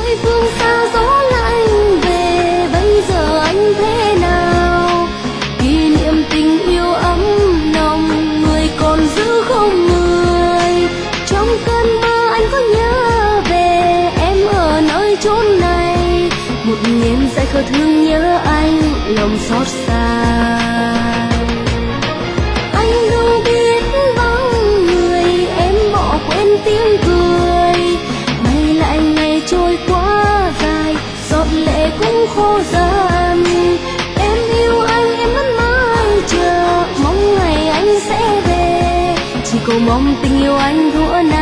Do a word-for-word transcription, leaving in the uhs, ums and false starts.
nơi phương xa gió lạnh về, bây giờ anh thế nào? Kỷ niệm tình yêu ấm nồng, người còn giữ không người. Trong cơn mơ anh có nhớ về em ở nơi chốn này, một nghìn dải khờ thương nhớ anh lòng xót xa. Anh đâu biết bao người em bỏ quên tiếng cười, ngày lại ngày trôi quá dài, giọt lệ cũng khô dần. Em yêu anh, em vẫn mãi chờ, mong ngày anh sẽ về, chỉ cầu mong tình yêu anh thuở nào